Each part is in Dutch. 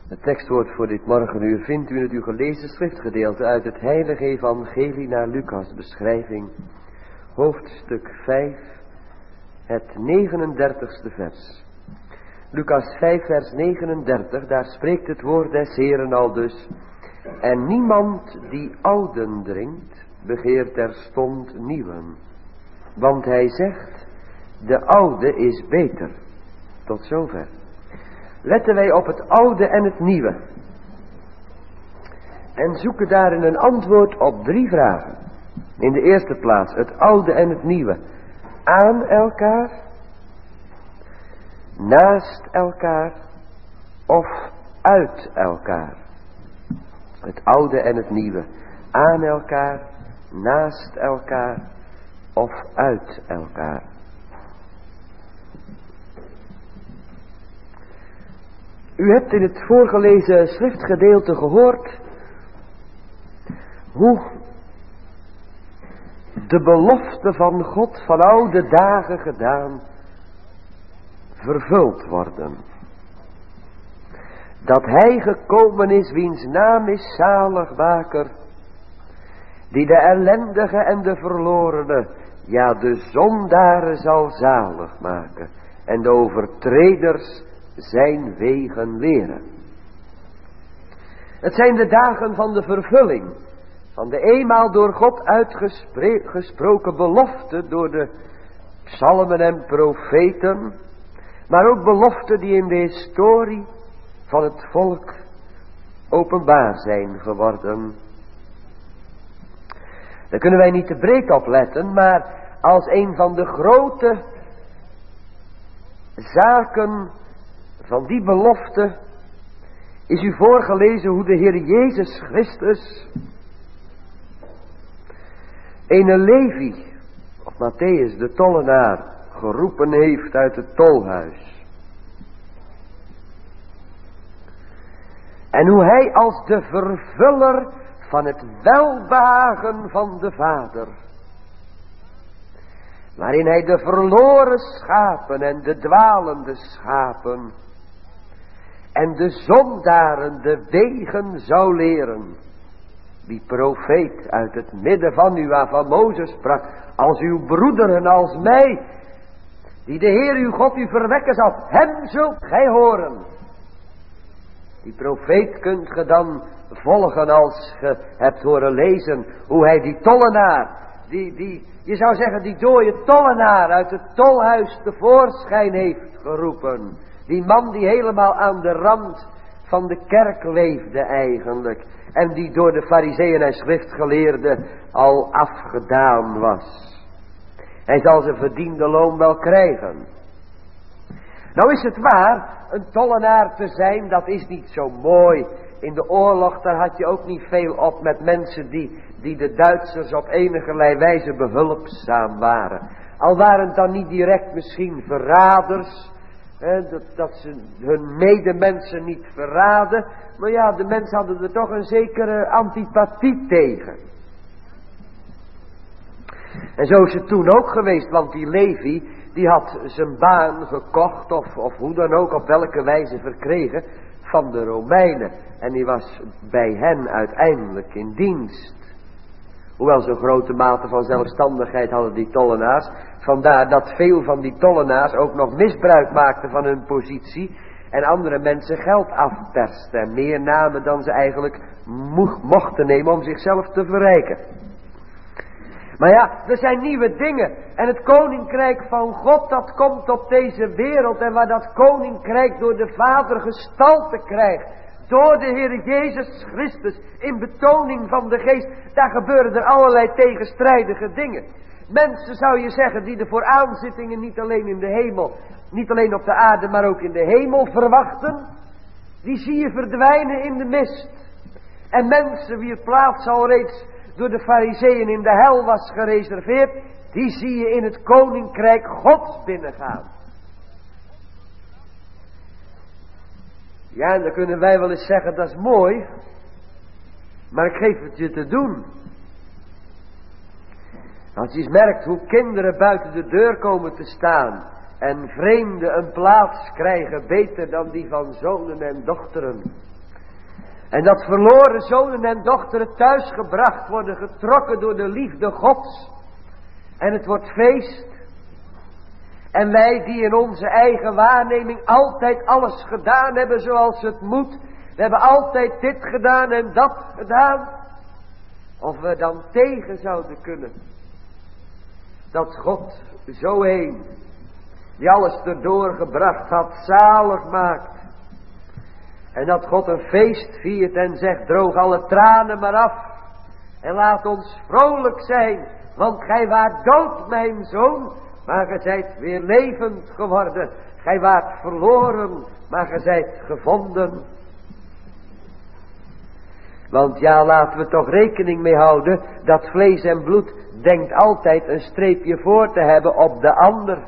Het tekstwoord voor dit morgenuur vindt u in het u gelezen schriftgedeelte uit het heilige evangelie naar Lucas beschrijving, hoofdstuk 5, het 39ste vers. Lucas 5 vers 39, daar spreekt het woord des Heeren al dus. En niemand die ouden drinkt, begeert terstond nieuwen. Want hij zegt, de oude is beter. Tot zover. Letten wij op het oude en het nieuwe. En zoeken daarin een antwoord op 3 vragen. In de eerste plaats, het oude en het nieuwe. Aan elkaar, naast elkaar of uit elkaar. Het oude en het nieuwe. Aan elkaar, naast elkaar of uit elkaar. U hebt in het voorgelezen schriftgedeelte gehoord hoe de belofte van God van oude dagen gedaan vervuld worden. Dat hij gekomen is wiens naam is zaligmaker, die de ellendige en de verlorene, ja de zondaren zal zalig maken en de overtreders zijn wegen leren. Het zijn de dagen van de vervulling van de eenmaal door God uitgesproken belofte door de psalmen en profeten, maar ook beloften die in de historie van het volk openbaar zijn geworden. Daar kunnen wij niet te breed op letten, maar als een van de grote zaken van die belofte is u voorgelezen hoe de Heer Jezus Christus ene Levi, of Matthäus de tollenaar, geroepen heeft uit het tolhuis. En hoe hij als de vervuller van het welbehagen van de Vader, waarin hij de verloren schapen en de dwalende schapen en de zondaren de wegen zou leren. Die profeet uit het midden van u waarvan Mozes sprak, als uw broederen als mij, die de Heer uw God u verwekken zal, hem zult gij horen. Die profeet kunt ge dan volgen als ge hebt horen lezen hoe hij die tollenaar, je zou zeggen die dooie tollenaar uit het tolhuis tevoorschijn heeft geroepen. Die man die helemaal aan de rand van de kerk leefde eigenlijk. En die door de farizeeën en schriftgeleerden al afgedaan was. Hij zal zijn verdiende loon wel krijgen. Nou is het waar, een tollenaar te zijn, dat is niet zo mooi. In de oorlog, daar had je ook niet veel op met mensen die de Duitsers op enigerlei wijze behulpzaam waren. Al waren het dan niet direct misschien verraders, dat ze hun medemensen niet verraden. Maar ja, de mensen hadden er toch een zekere antipathie tegen. En zo is het toen ook geweest, want die Levi, die had zijn baan gekocht of hoe dan ook, op welke wijze verkregen van de Romeinen. En die was bij hen uiteindelijk in dienst. Hoewel zo'n grote mate van zelfstandigheid hadden die tollenaars. Vandaar dat veel van die tollenaars ook nog misbruik maakten van hun positie. En andere mensen geld afpersten. En meer namen dan ze eigenlijk mochten nemen om zichzelf te verrijken. Maar ja, er zijn nieuwe dingen. En het koninkrijk van God, dat komt op deze wereld. En waar dat koninkrijk door de Vader gestalte krijgt. Door de Heer Jezus Christus in betoning van de geest. Daar gebeuren er allerlei tegenstrijdige dingen. Mensen zou je zeggen die de vooraanzittingen niet alleen in de hemel, niet alleen op de aarde, maar ook in de hemel verwachten. Die zie je verdwijnen in de mist. En mensen wier plaats al reeds door de farizeeën in de hel was gereserveerd. Die zie je in het koninkrijk Gods binnengaan. Ja, en dan kunnen wij wel eens zeggen, dat is mooi. Maar ik geef het je te doen. Als je eens merkt hoe kinderen buiten de deur komen te staan. En vreemden een plaats krijgen beter dan die van zonen en dochteren. En dat verloren zonen en dochteren thuisgebracht worden, getrokken door de liefde Gods. En het wordt feest. En wij die in onze eigen waarneming altijd alles gedaan hebben zoals het moet. We hebben altijd dit gedaan en dat gedaan. Of we dan tegen zouden kunnen. Dat God zo heen, die alles erdoor gebracht had, zalig maakt. En dat God een feest viert en zegt, droog alle tranen maar af. En laat ons vrolijk zijn, want gij waart dood, mijn zoon, maar gij zijt weer levend geworden. Gij waart verloren, maar gij zijt gevonden. Want ja, laten we toch rekening mee houden, dat vlees en bloed denkt altijd een streepje voor te hebben op de ander.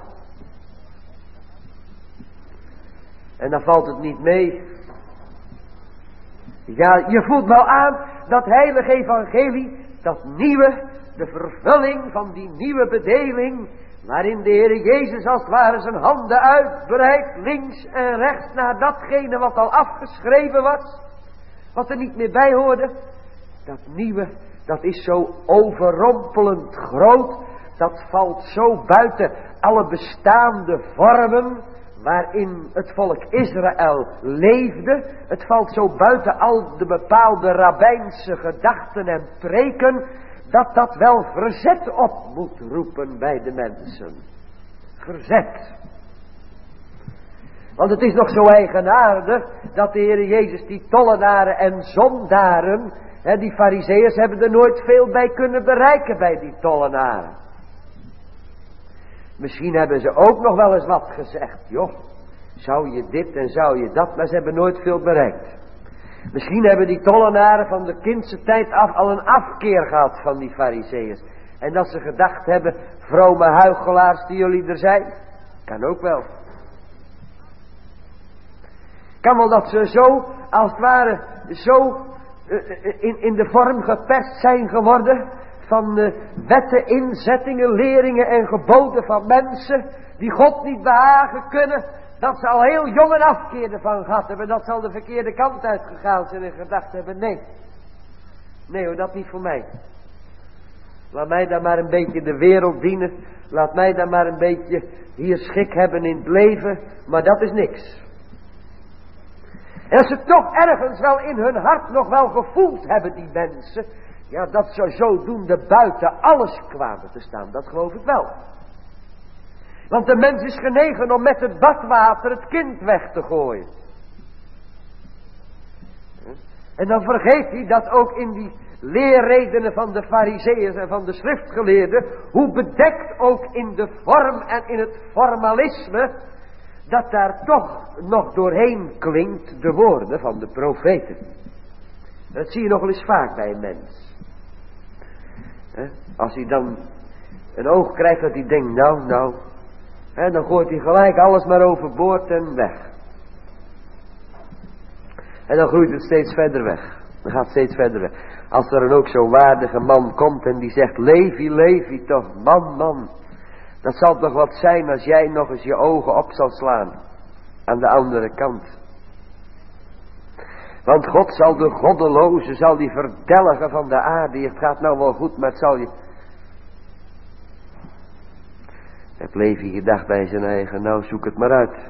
En dan valt het niet mee. Ja, je voelt wel aan dat heilige evangelie, dat nieuwe, de vervulling van die nieuwe bedeling, waarin de Heer Jezus als het ware zijn handen uitbreidt, links en rechts, naar datgene wat al afgeschreven was, wat er niet meer bij hoorde. Dat nieuwe, dat is zo overrompelend groot, dat valt zo buiten alle bestaande vormen waarin het volk Israël leefde. Het valt zo buiten al de bepaalde rabbijnse gedachten en preken, dat dat wel verzet op moet roepen bij de mensen. Verzet. Want het is nog zo eigenaardig dat de Heer Jezus die tollenaren en zondaren, die farizeeërs hebben er nooit veel bij kunnen bereiken bij die tollenaren. Misschien hebben ze ook nog wel eens wat gezegd. Joh, zou je dit en zou je dat, maar ze hebben nooit veel bereikt. Misschien hebben die tollenaren van de kindse tijd af al een afkeer gehad van die farizeeërs. En dat ze gedacht hebben, vrome huichelaars die jullie er zijn. Kan ook wel. Kan wel dat ze zo, als het ware, zo in de vorm geperst zijn geworden van wetten, inzettingen, leringen en geboden van mensen die God niet behagen kunnen, dat ze al heel jong een afkeer ervan gehad hebben, dat ze al de verkeerde kant uitgegaan zijn en gedacht hebben, nee hoor, dat niet voor mij. Laat mij dan maar een beetje de wereld dienen, laat mij dan maar een beetje hier schik hebben in het leven, maar dat is niks. En als ze toch ergens wel in hun hart nog wel gevoeld hebben, die mensen, ja, dat ze zodoende buiten alles kwamen te staan, dat geloof ik wel. Want de mens is genegen om met het badwater het kind weg te gooien. En dan vergeet hij dat ook in die leerredenen van de farizeeërs en van de schriftgeleerden, hoe bedekt ook in de vorm en in het formalisme, dat daar toch nog doorheen klinkt de woorden van de profeten. Dat zie je nog wel eens vaak bij een mens. Als hij dan een oog krijgt dat hij denkt, nou. En dan gooit hij gelijk alles maar overboord en weg. En dan groeit het steeds verder weg. Dan gaat het steeds verder weg. Als er dan ook zo'n waardige man komt en die zegt, Levi, toch, man. Dat zal toch wat zijn als jij nog eens je ogen op zal slaan. Aan de andere kant. Want God zal de goddeloze, zal die verdelgen van de aarde. Het gaat nou wel goed, maar het zal je... Het Levi gedacht bij zijn eigen, nou zoek het maar uit.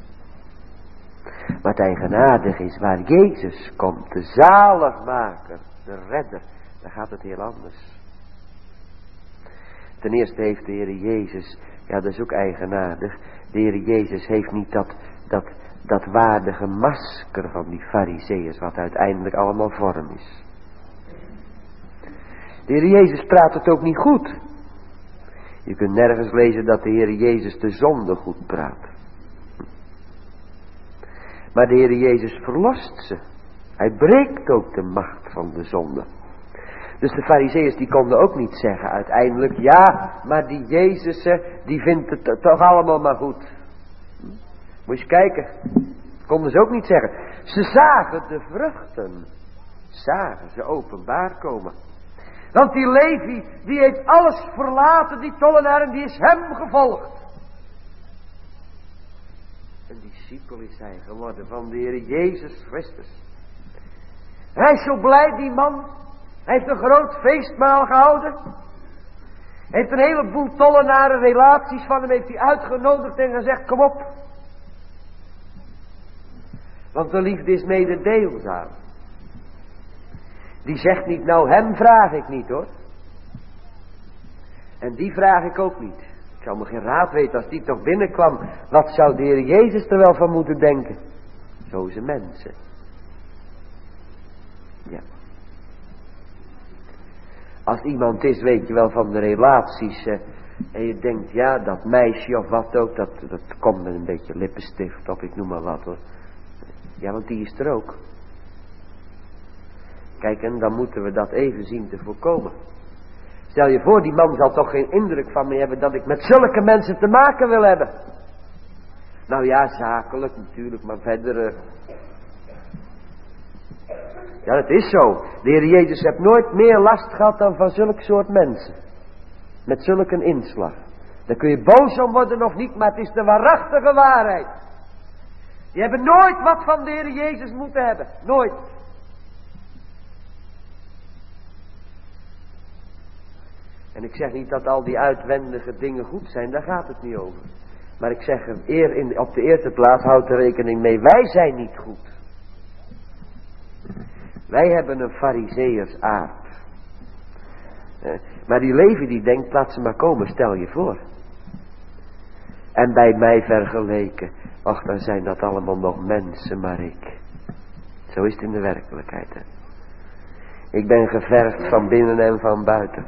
Maar het eigenaardig is, waar Jezus komt, de zaligmaker, de redder, dan gaat het heel anders. Ten eerste heeft de Heer Jezus, ja dat is ook eigenaardig, de Heer Jezus heeft niet dat waardige masker van die farizeeërs, wat uiteindelijk allemaal vorm is. De Heer Jezus praat het ook niet goed. Je kunt nergens lezen dat de Heer Jezus de zonde goed praat. Maar de Heer Jezus verlost ze. Hij breekt ook de macht van de zonde. Dus de farizeeërs die konden ook niet zeggen uiteindelijk, ja, maar die Jezus, die vindt het toch allemaal maar goed. Moet je eens kijken. Konden ze ook niet zeggen. Ze zagen de vruchten. Zagen ze openbaar komen. Want die Levi, die heeft alles verlaten, die tollenaar, en die is hem gevolgd. Een discipel is hij geworden van de Heer Jezus Christus. Hij is zo blij, die man. Hij heeft een groot feestmaal gehouden. Hij heeft een heleboel tollenaren, relaties van hem heeft hij uitgenodigd en gezegd, kom op. Want de liefde is mededeelzaam. Die zegt niet, nou hem vraag ik niet hoor. En die vraag ik ook niet. Ik zou me geen raad weten als die toch binnenkwam. Wat zou de Heer Jezus er wel van moeten denken? Zo zijn mensen. Ja. Als iemand is, weet je wel, van de relaties. En je denkt, ja, dat meisje of wat ook. Dat komt met een beetje lippenstift of ik noem maar wat hoor. Ja, want die is er ook. Kijk, en dan moeten we dat even zien te voorkomen. Stel je voor, die man zal toch geen indruk van me hebben dat ik met zulke mensen te maken wil hebben. Nou ja, zakelijk natuurlijk, maar verder. Ja, dat is zo. De Heer Jezus heeft nooit meer last gehad dan van zulk soort mensen. Met zulk een inslag. Daar kun je boos om worden of niet, maar het is de waarachtige waarheid. Die hebben nooit wat van de Heer Jezus moeten hebben. Nooit. En ik zeg niet dat al die uitwendige dingen goed zijn, daar gaat het niet over. Maar ik zeg op de eerste plaats, houd er rekening mee, wij zijn niet goed. Wij hebben een farizeeërs aard. Maar die Levi die denkt, laat ze maar komen, stel je voor. En bij mij vergeleken, ach dan zijn dat allemaal nog mensen, maar ik. Zo is het in de werkelijkheid. Hè. Ik ben gevergd van binnen en van buiten.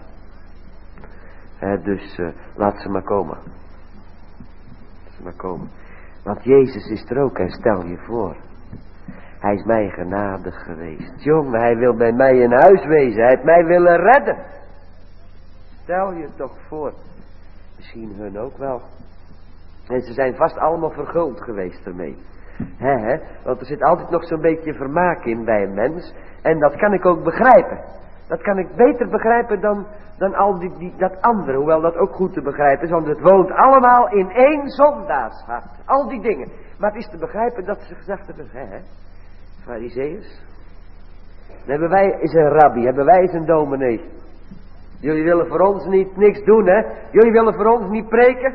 Dus laat ze maar komen. Laat ze maar komen. Want Jezus is er ook en stel je voor. Hij is mij genadig geweest. Jongen, hij wil bij mij in huis wezen. Hij heeft mij willen redden. Stel je toch voor. Misschien hun ook wel. En ze zijn vast allemaal verguld geweest ermee. Hè? Want er zit altijd nog zo'n beetje vermaak in bij een mens. En dat kan ik ook begrijpen. Dat kan ik beter begrijpen dan al dat andere. Hoewel dat ook goed te begrijpen is. Want het woont allemaal in één zondaarshart. Al die dingen. Maar het is te begrijpen dat ze gezegd hebben. Hè? Farizeeërs. Dan hebben wij eens een rabbi. Hebben wij eens een dominee. Jullie willen voor ons niks doen, hè? Jullie willen voor ons niet preken.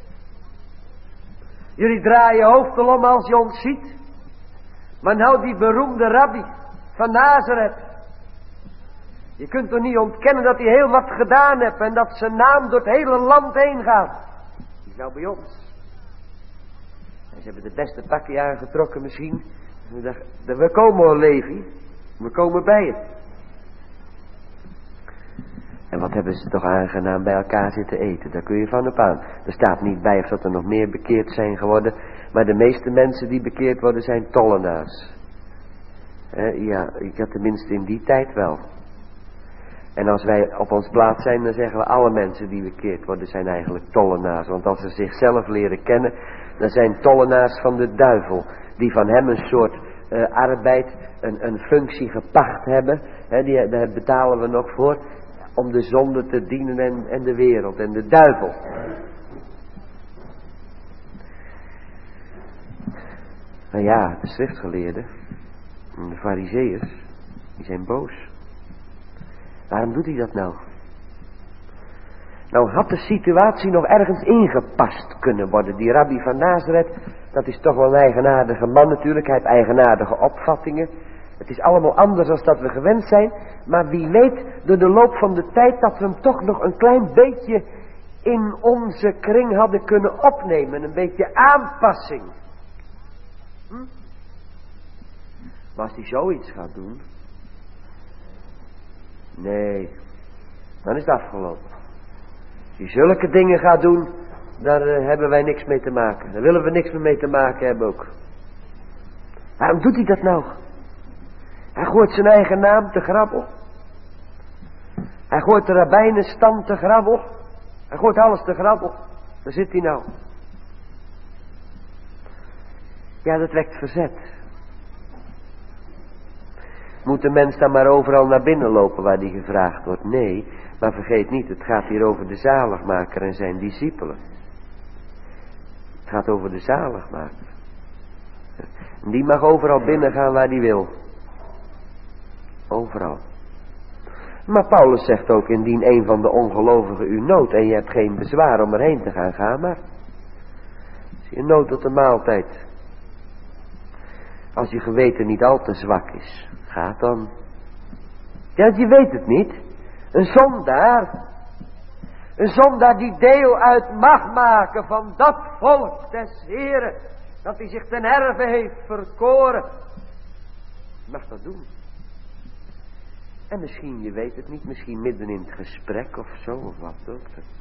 Jullie draaien je hoofd om als je ons ziet. Maar nou die beroemde rabbi van Nazareth. Je kunt toch niet ontkennen dat hij heel wat gedaan heeft. En dat zijn naam door het hele land heen gaat. Die is nou bij ons. En ze hebben de beste pakje aangetrokken misschien. We komen al, Levi. We komen bij je. En wat hebben ze toch aangenaam bij elkaar zitten eten. Daar kun je van op aan. Er staat niet bij of dat er nog meer bekeerd zijn geworden. Maar de meeste mensen die bekeerd worden zijn tollenaars. Ja, ik had tenminste in die tijd wel. En als wij op ons plaats zijn, dan zeggen we alle mensen die bekeerd worden zijn eigenlijk tollenaars. Want als ze zichzelf leren kennen, dan zijn tollenaars van de duivel. Die van hem een soort arbeid, een functie gepacht hebben. Daar betalen we nog voor. Om de zonde te dienen en de wereld en de duivel. Nou ja, de schriftgeleerden en de farizeeërs, die zijn boos. Waarom doet hij dat nou? Nou had de situatie nog ergens ingepast kunnen worden. Die rabbi van Nazareth, dat is toch wel een eigenaardige man natuurlijk. Hij heeft eigenaardige opvattingen. Het is allemaal anders dan dat we gewend zijn. Maar wie weet door de loop van de tijd dat we hem toch nog een klein beetje in onze kring hadden kunnen opnemen. Een beetje aanpassing. Maar als hij zoiets gaat doen. Nee, dan is het afgelopen. Als hij zulke dingen gaat doen, daar hebben wij niks mee te maken. Daar willen we niks meer mee te maken hebben ook. Waarom doet hij dat nou? Hij gooit zijn eigen naam te grabbel. Hij gooit de rabbijnenstand te grabbel. Hij gooit alles te grabbel. Daar zit hij nou. Ja, dat wekt verzet. Moet de mens dan maar overal naar binnen lopen waar die gevraagd wordt? Nee, maar vergeet niet, het gaat hier over de zaligmaker en zijn discipelen. Het gaat over de zaligmaker. En die mag overal binnen gaan waar die wil. Overal. Maar Paulus zegt ook, indien een van de ongelovigen u noodt en je hebt geen bezwaar om erheen te gaan, ga maar. Als je nood tot de maaltijd. Als je geweten niet al te zwak is, ga dan. Ja, je weet het niet. Een zondaar. Een zondaar die deel uit mag maken van dat volk des Heren. Dat hij zich ten erve heeft verkoren. Mag dat doen. En misschien, je weet het niet, misschien midden in het gesprek of zo, of wat ook.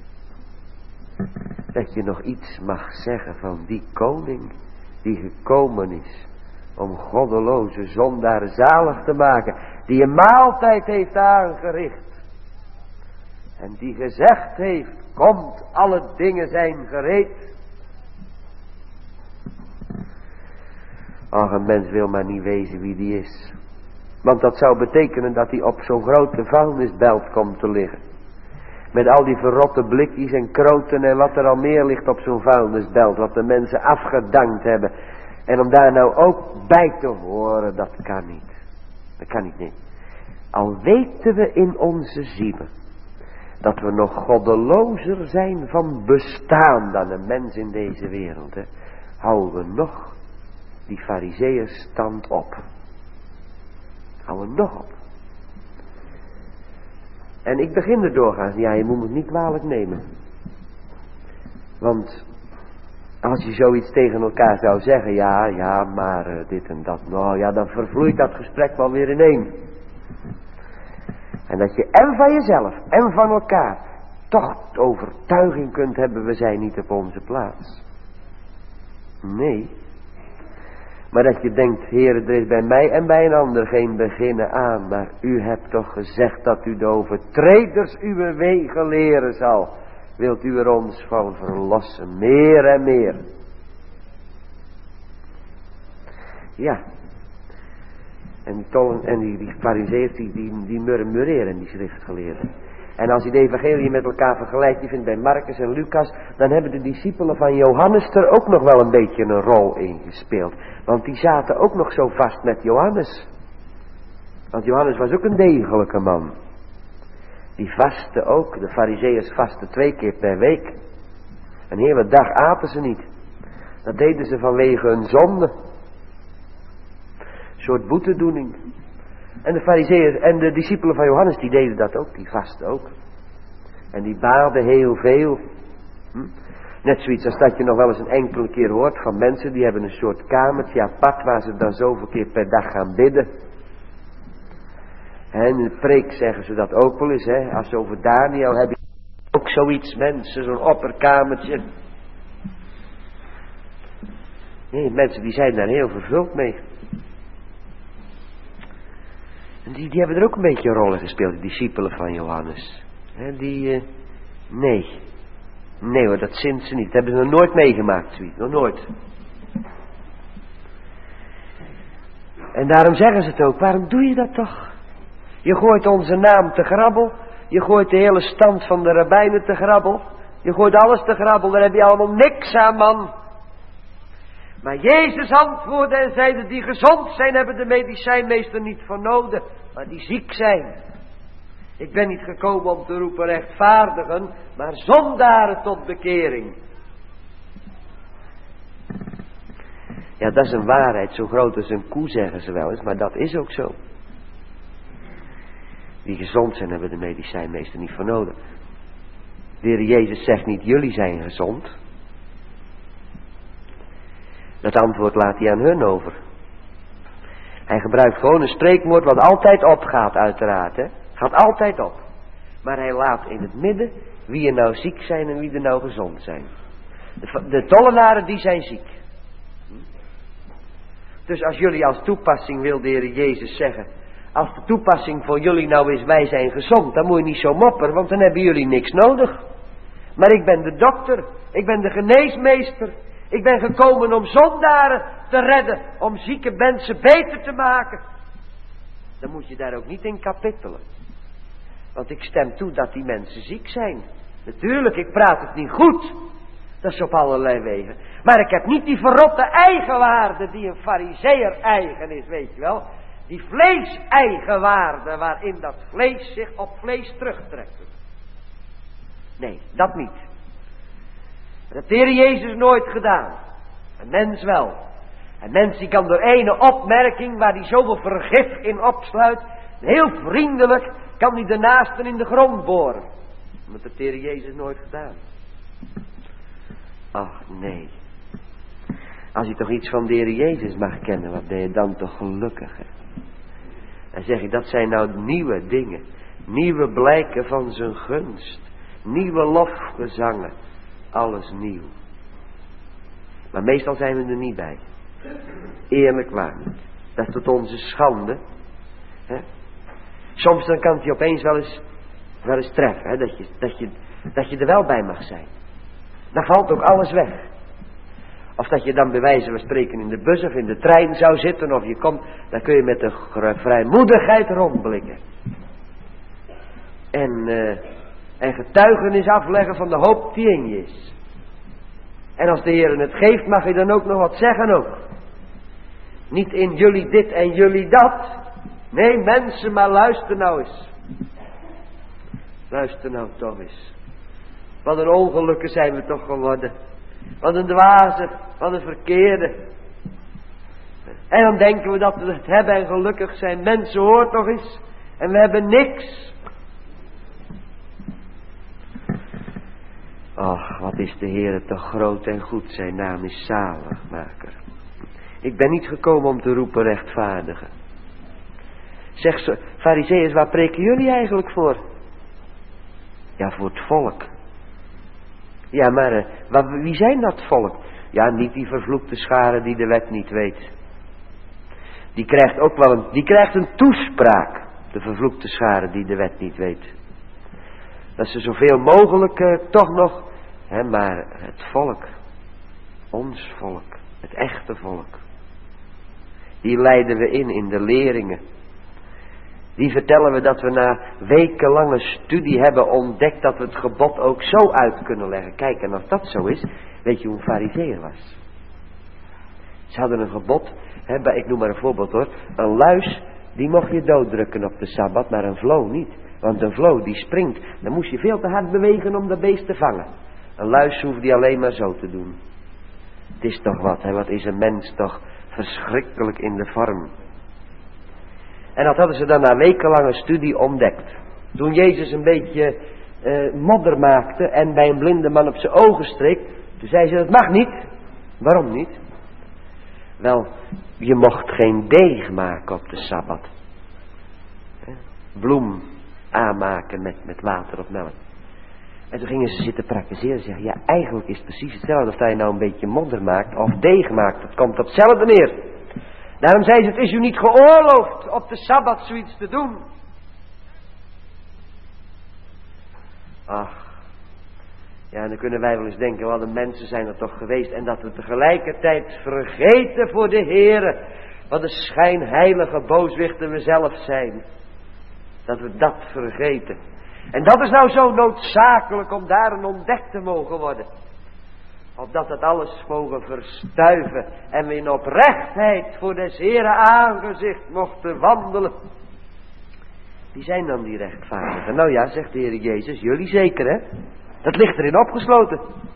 Dat je nog iets mag zeggen van die koning die gekomen is om goddeloze zondaren zalig te maken. Die een maaltijd heeft aangericht. En die gezegd heeft, komt, alle dingen zijn gereed. Ach, een mens wil maar niet wezen wie die is. Want dat zou betekenen dat hij op zo'n grote vuilnisbelt komt te liggen. Met al die verrotte blikjes en kroten en wat er al meer ligt op zo'n vuilnisbelt. Wat de mensen afgedankt hebben. En om daar nou ook bij te horen, dat kan niet. Dat kan niet, nee. Al weten we in onze zielen dat we nog goddelozer zijn van bestaan dan een mens in deze wereld. Hè. Houden we nog die farizeeënstand op. Houden we nog op. En ik begin er doorgaans. Ja, je moet me niet kwalijk nemen. Want als je zoiets tegen elkaar zou zeggen. Ja, maar dit en dat. Nou ja, dan vervloeit dat gesprek wel weer in één. En dat je en van jezelf en van elkaar toch de overtuiging kunt hebben. We zijn niet op onze plaats. Nee. Maar dat je denkt, Heer, er is bij mij en bij een ander geen beginnen aan. Maar u hebt toch gezegd dat u de overtreders uw wegen leren zal. Wilt u er ons van verlossen, meer en meer. Ja. En die farizeeërs die murmureren, die schriftgeleerden. En als je de evangelie met elkaar vergelijkt, je vindt bij Marcus en Lucas, dan hebben de discipelen van Johannes er ook nog wel een beetje een rol in gespeeld. Want die zaten ook nog zo vast met Johannes. Want Johannes was ook een degelijke man. Die vastte ook, de farizeeërs vasten 2 keer per week. Een hele dag aten ze niet. Dat deden ze vanwege hun zonde. Een soort boetedoening. En de farizeeërs en de discipelen van Johannes, die deden dat ook, die vasten ook. En die baden heel veel. Net zoiets als dat je nog wel eens een enkele keer hoort van mensen, die hebben een soort kamertje apart waar ze dan zoveel keer per dag gaan bidden. En in de preek zeggen ze dat ook wel eens, hè. Als over Daniel heb je ook zoiets, mensen, zo'n opperkamertje. Nee, mensen die zijn daar heel vervuld mee. En die hebben er ook een beetje een rol in gespeeld, de discipelen van Johannes. En nee hoor, dat zint ze niet. Dat hebben ze nog nooit meegemaakt, zoiets, nog nooit. En daarom zeggen ze het ook, waarom doe je dat toch? Je gooit onze naam te grabbel, je gooit de hele stand van de rabbijnen te grabbel, je gooit alles te grabbel, daar heb je allemaal niks aan, man. Maar Jezus antwoordde en zeide, die gezond zijn hebben de medicijnmeester niet voor nodig, maar die ziek zijn. Ik ben niet gekomen om te roepen rechtvaardigen, maar zondaren tot bekering. Ja, dat is een waarheid, zo groot als een koe zeggen ze wel eens, maar dat is ook zo. Die gezond zijn hebben de medicijnmeester niet voor nodig. De Heer Jezus zegt niet, jullie zijn gezond. Dat antwoord laat hij aan hun over. Hij gebruikt gewoon een spreekwoord wat altijd opgaat uiteraard. Hè? Gaat altijd op. Maar hij laat in het midden wie er nou ziek zijn en wie er nou gezond zijn. De tollenaren die zijn ziek. Dus als jullie als toepassing wil de Heer Jezus zeggen. Als de toepassing voor jullie nou is wij zijn gezond. Dan moet je niet zo mopperen, want dan hebben jullie niks nodig. Maar ik ben de dokter. Ik ben de geneesmeester. Ik ben gekomen om zondaren te redden. Om zieke mensen beter te maken. Dan moet je daar ook niet in kapittelen. Want ik stem toe dat die mensen ziek zijn. Natuurlijk, ik praat het niet goed. Dat is op allerlei wegen. Maar ik heb niet die verrotte eigenwaarde die een farizeeër eigen is, weet je wel. Die vlees-eigenwaarde waarin dat vlees zich op vlees terugtrekt. Nee, dat niet. Dat heeft de Heer Jezus nooit gedaan. Een mens wel. Een mens die kan door ene opmerking waar hij zoveel vergif in opsluit, heel vriendelijk kan hij de naasten in de grond boren. Dat heeft de Heer Jezus nooit gedaan. Ach nee. Als je toch iets van de Heer Jezus mag kennen, wat ben je dan toch gelukkig, hè? Dan zeg ik, dat zijn nou nieuwe dingen. Nieuwe blijken van zijn gunst. Nieuwe lofgezangen. Alles nieuw. Maar meestal zijn we er niet bij. Eerlijk waar niet. Dat is tot onze schande. Hè? Soms dan kan het je opeens wel eens treffen. Hè? Dat je er wel bij mag zijn. Dan valt ook alles weg. Of dat je dan bij wijze van spreken in de bus of in de trein zou zitten. Of je komt, dan kun je met de vrijmoedigheid rondblikken. En getuigenis afleggen van de hoop die in je is. En als de Heer het geeft, mag je dan ook nog wat zeggen ook. Niet in jullie dit en jullie dat. Nee mensen, maar luister nou eens. Luister nou toch eens. Wat een ongelukken zijn we toch geworden. Wat een dwaze, wat een verkeerde. En dan denken we dat we het hebben en gelukkig zijn. Mensen, hoor toch eens. En we hebben niks. Och, wat is de Heere toch groot en goed. Zijn naam is zaligmaker. Ik ben niet gekomen om te roepen rechtvaardigen. Zeg ze, Farizeeërs, waar preken jullie eigenlijk voor? Ja, voor het volk. Ja, maar wie zijn dat volk? Ja, niet die vervloekte schare die de wet niet weet. Die krijgt ook wel die krijgt een toespraak. De vervloekte schare die de wet niet weet. Dat ze zoveel mogelijk toch nog. Hè, maar het volk. Ons volk. Het echte volk. Die leiden we in de leringen. Die vertellen we dat we na wekenlange studie hebben ontdekt dat we het gebod ook zo uit kunnen leggen. Kijk, en als dat zo is, weet je hoe een farizeeër was. Ze hadden een gebod, ik noem maar een voorbeeld hoor. Een luis, die mocht je dooddrukken op de Sabbat, maar een vloo niet. Want een vloo die springt, dan moest je veel te hard bewegen om dat beest te vangen. Een luis hoefde die alleen maar zo te doen. Het is toch wat is een mens toch verschrikkelijk in de vorm. En dat hadden ze dan na wekenlange studie ontdekt. Toen Jezus een beetje modder maakte en bij een blinde man op zijn ogen streek, toen zei ze, dat mag niet. Waarom niet? Wel, je mocht geen deeg maken op de Sabbat. Bloem aanmaken met water of melk. En toen gingen ze zitten praktiseren en zeggen, ja, eigenlijk is het precies hetzelfde of dat je nou een beetje modder maakt of deeg maakt. Het komt op hetzelfde neer. Daarom zei ze, het is u niet geoorloofd op de Sabbat zoiets te doen. Ach, ja, dan kunnen wij wel eens denken, wat de mensen zijn er toch geweest. En dat we tegelijkertijd vergeten voor de Heere, wat een schijnheilige booswichten we zelf zijn. Dat we dat vergeten. En dat is nou zo noodzakelijk om daarin ontdekt te mogen worden. Opdat het alles mogen verstuiven en we in oprechtheid voor des Heere aangezicht mochten wandelen. Wie zijn dan die rechtvaardigen? Nou ja, zegt de Heer Jezus, jullie zeker hè? Dat ligt erin opgesloten.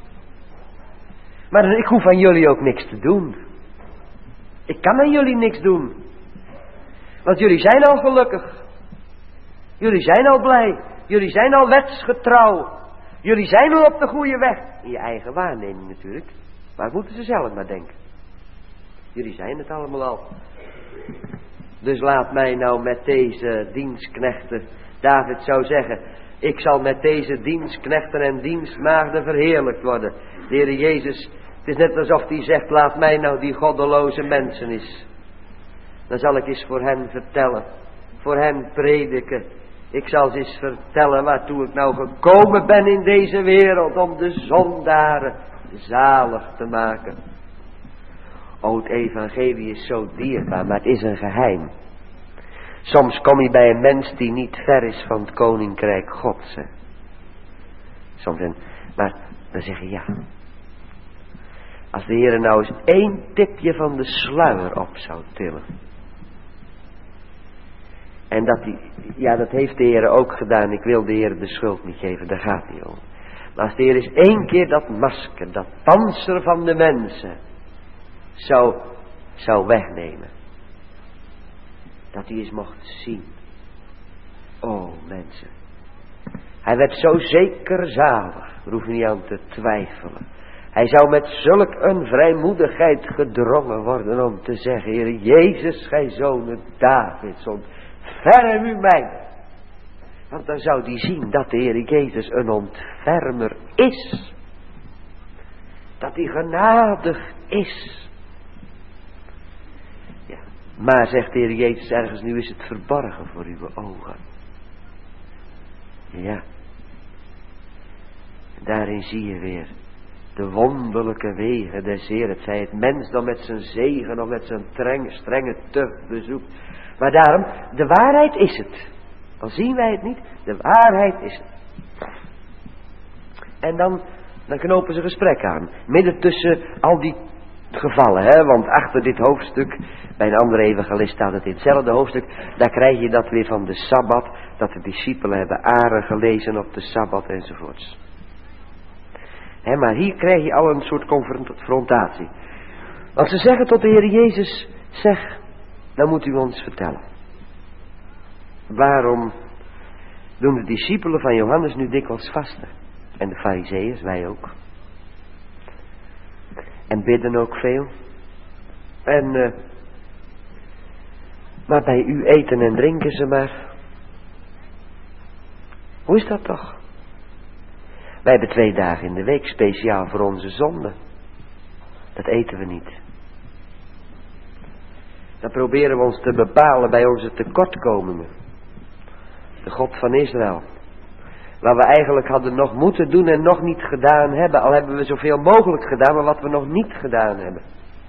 Maar ik hoef aan jullie ook niks te doen. Ik kan aan jullie niks doen. Want jullie zijn al gelukkig. Jullie zijn al blij. Jullie zijn al wetsgetrouw. Jullie zijn al op de goede weg. In je eigen waarneming natuurlijk. Maar moeten ze zelf maar denken. Jullie zijn het allemaal al. Dus laat mij nou met deze dienstknechten. David zou zeggen. Ik zal met deze dienstknechten en dienstmaagden verheerlijkt worden. De Heer Jezus. Het is net alsof hij zegt. Laat mij nou die goddeloze mensen eens. Dan zal ik eens voor hen vertellen. Voor hen prediken. Ik zal ze eens vertellen waartoe ik nou gekomen ben in deze wereld. Om de zondaren zalig te maken. O, het evangelie is zo dierbaar, maar het is een geheim. Soms kom je bij een mens die niet ver is van het koninkrijk Gods. Hè. Maar dan zeg je ja. Als de Heer nou eens 1 tipje van de sluier op zou tillen. En dat heeft de Heer ook gedaan. Ik wil de Heer de schuld niet geven, daar gaat niet over. Maar als de Heer eens 1 keer dat masker, dat pantser van de mensen zou wegnemen. Dat hij eens mocht zien. O mensen. Hij werd zo zeker zalig. Er hoeft niet aan te twijfelen. Hij zou met zulk een vrijmoedigheid gedrongen worden om te zeggen: Heer Jezus, gij zoon Davids, ontferm u mij. Want dan zou hij zien dat de Heer Jezus een ontfermer is. Dat hij genadig is. Ja, maar zegt de Heer Jezus ergens: nu is het verborgen voor uw ogen. Ja. Daarin zie je weer de wonderlijke wegen des Heer. Het zij het mens dan met zijn zegen of met zijn strenge tucht bezoekt. Maar daarom, de waarheid is het. Al zien wij het niet, de waarheid is het. En dan knopen ze gesprek aan. Midden tussen al die gevallen, hè. Want achter dit hoofdstuk, bij een andere evangelist staat het in hetzelfde hoofdstuk. Daar krijg je dat weer van de Sabbat. Dat de discipelen hebben aren gelezen op de Sabbat enzovoorts. Maar hier krijg je al een soort confrontatie. Als ze zeggen tot de Heer Jezus: zeg, dan moet u ons vertellen. Waarom doen de discipelen van Johannes nu dikwijls vasten? En de farizeeërs, wij ook. En bidden ook veel. Maar bij u eten en drinken ze maar. Hoe is dat toch? Wij hebben 2 dagen in de week speciaal voor onze zonde. Dat eten we niet. Dan proberen we ons te bepalen bij onze tekortkomingen. De God van Israël. Wat we eigenlijk hadden nog moeten doen en nog niet gedaan hebben. Al hebben we zoveel mogelijk gedaan, maar wat we nog niet gedaan hebben.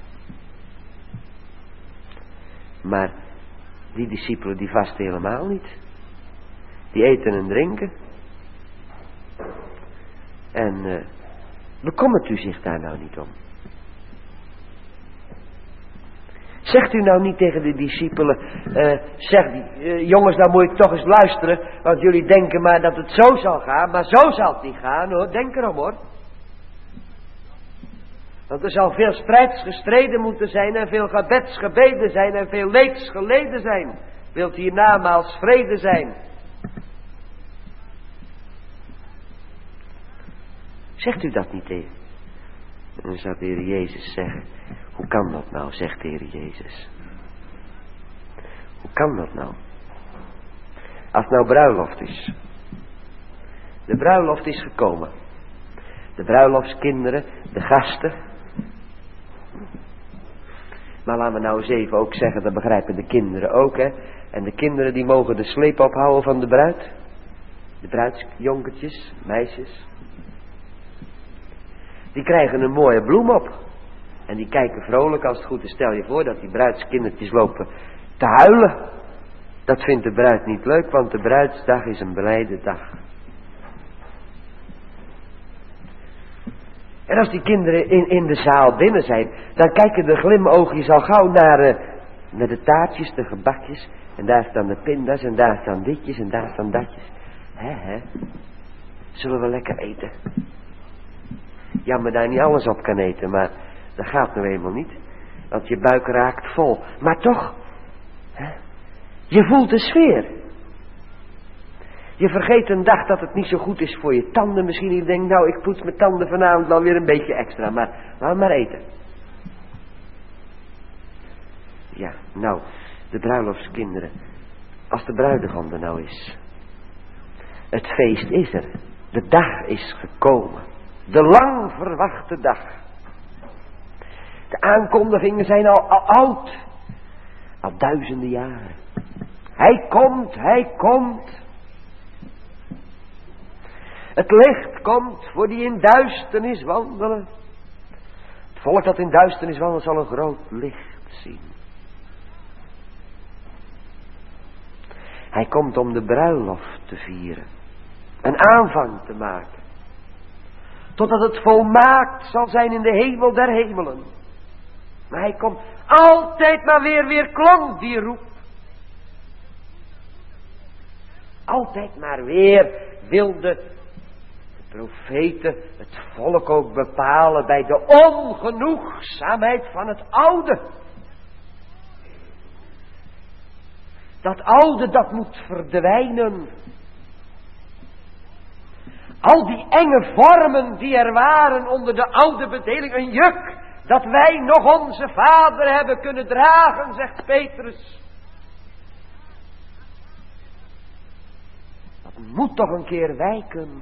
Maar die discipelen die vasten helemaal niet. Die eten en drinken. En bekommert u zich daar nou niet om? Zegt u nou niet tegen de discipelen: jongens, nou moet ik toch eens luisteren, want jullie denken maar dat het zo zal gaan, maar zo zal het niet gaan hoor, denk erom hoor. Want er zal veel strijds gestreden moeten zijn en veel gebeds gebeden zijn en veel leeds geleden zijn. Wilt hiernamaals vrede zijn? Zegt u dat niet tegen? En dan zou de Heer Jezus zeggen: hoe kan dat nou, zegt de Heer Jezus. Hoe kan dat nou? Als het nou bruiloft is. De bruiloft is gekomen. De bruiloftskinderen, de gasten. Maar laten we nou eens even ook zeggen, dat begrijpen de kinderen ook, hè. En de kinderen die mogen de sleep ophouden van de bruid. De bruidsjonkertjes, meisjes. Die krijgen een mooie bloem op. En die kijken vrolijk als het goed is. Stel je voor dat die bruidskindertjes lopen te huilen. Dat vindt de bruid niet leuk, want de bruidsdag is een blijde dag. En als die kinderen in de zaal binnen zijn, dan kijken de glimoogjes al gauw naar de taartjes, de gebakjes. En daar staan de pinda's en daar staan ditjes en daar staan datjes. Hè? Zullen we lekker eten? Jammer dat je niet alles op kan eten, maar dat gaat nou eenmaal niet. Want je buik raakt vol. Maar toch, je voelt de sfeer. Je vergeet een dag dat het niet zo goed is voor je tanden. Misschien je denkt, nou ik poets mijn tanden vanavond wel weer een beetje extra. Maar laat maar eten. Ja, nou, de bruiloftskinderen. Als de bruidegom er nou is. Het feest is er. De dag is gekomen. De lang verwachte dag. De aankondigingen zijn al oud. Al duizenden jaren. Hij komt, hij komt. Het licht komt voor die in duisternis wandelen. Het volk dat in duisternis wandelt zal een groot licht zien. Hij komt om de bruiloft te vieren. Een aanvang te maken. Totdat het volmaakt zal zijn in de hemel der hemelen. Maar hij komt altijd maar weer klonk die roep. altijd maar weer wilden de profeten het volk ook bepalen bij de ongenoegzaamheid van het oude. Dat oude, dat moet verdwijnen. Al die enge vormen die er waren onder de oude bedeling, een juk dat wij nog onze vader hebben kunnen dragen, zegt Petrus. Dat moet toch een keer wijken.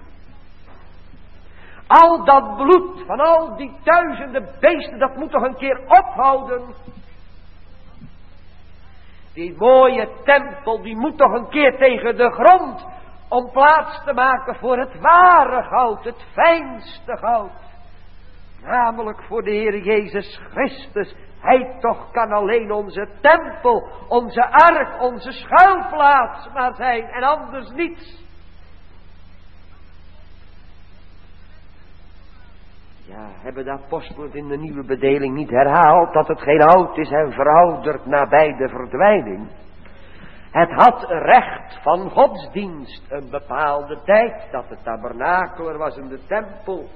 Al dat bloed van al die duizenden beesten, dat moet toch een keer ophouden. Die mooie tempel, die moet toch een keer tegen de grond, om plaats te maken voor het ware goud, het fijnste goud. Namelijk voor de Heer Jezus Christus. Hij toch kan alleen onze tempel, onze ark, onze schuilplaats maar zijn en anders niets. Ja, hebben de apostelen in de nieuwe bedeling niet herhaald dat het geen oud is en verouderd nabij de verdwijning? Het had recht van godsdienst een bepaalde tijd, dat het tabernakel er was in de tempel.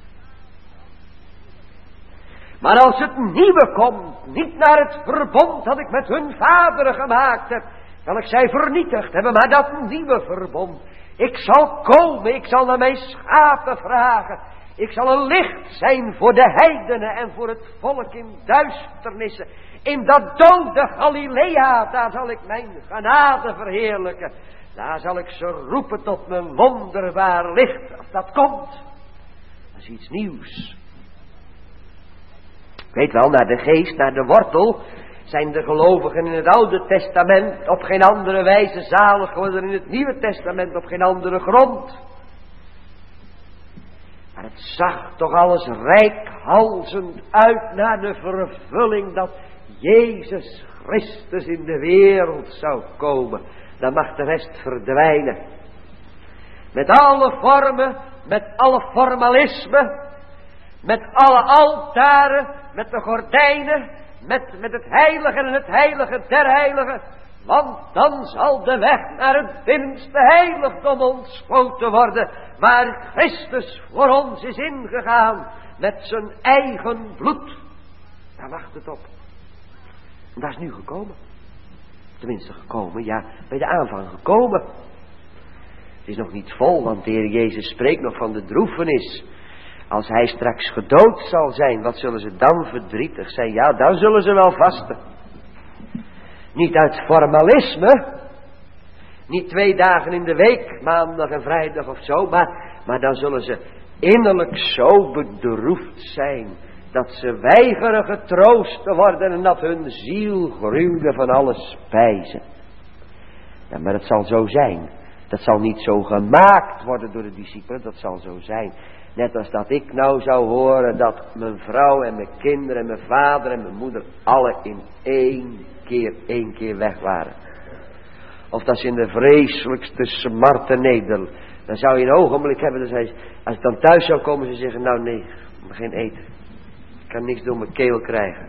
Maar als het nieuwe komt, niet naar het verbond dat ik met hun vaderen gemaakt heb, welk zij vernietigd hebben, maar dat nieuwe verbond. Ik zal komen, ik zal naar mijn schapen vragen. Ik zal een licht zijn voor de heidenen en voor het volk in duisternissen. In dat dode Galilea, daar zal ik mijn genade verheerlijken. Daar zal ik ze roepen tot mijn wonderbaar licht. Als dat komt, dat is iets nieuws. Ik weet wel, naar de geest, naar de wortel, zijn de gelovigen in het Oude Testament op geen andere wijze zalig geworden, in het Nieuwe Testament op geen andere grond. Maar het zag toch alles reikhalzend uit naar de vervulling dat Jezus Christus in de wereld zou komen. Dan mag de rest verdwijnen. Met alle vormen, met alle formalisme, met alle altaren, met de gordijnen, met het heilige en het heilige der heiligen. Want dan zal de weg naar het binnenste heiligdom ontsloten worden, waar Christus voor ons is ingegaan met zijn eigen bloed. Daar wacht het op. En dat is nu gekomen. Tenminste gekomen, ja, bij de aanvang gekomen. Het is nog niet vol, want de Heer Jezus spreekt nog van de droefenis. Als hij straks gedood zal zijn, wat zullen ze dan verdrietig zijn? Ja, dan zullen ze wel vasten. Niet uit formalisme. Niet 2 dagen in de week, maandag en vrijdag of zo. Maar dan zullen ze innerlijk zo bedroefd zijn, dat ze weigeren getroost te worden en dat hun ziel gruwde van alle spijzen. Ja, maar dat zal zo zijn. Dat zal niet zo gemaakt worden door de discipelen, dat zal zo zijn. Net als dat ik nou zou horen dat mijn vrouw en mijn kinderen en mijn vader en mijn moeder alle in één keer weg waren. Of dat ze in de vreselijkste smarten neder. Dan zou je een ogenblik hebben, als ik dan thuis zou komen, ze zeggen, nou nee, geen eten. Ik kan niks door mijn keel krijgen.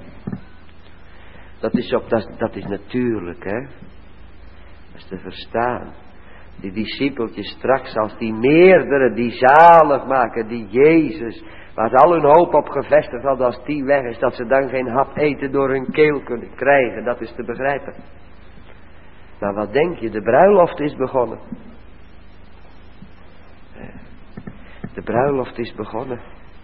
Dat is natuurlijk, hè. Dat is te verstaan. Die discipeltjes straks, als die meerdere die zalig maken, die Jezus, waar ze al hun hoop op gevestigd hadden, als die weg is, dat ze dan geen hap eten door hun keel kunnen krijgen, dat is te begrijpen. Maar wat denk je, de bruiloft is begonnen. De bruiloft is begonnen.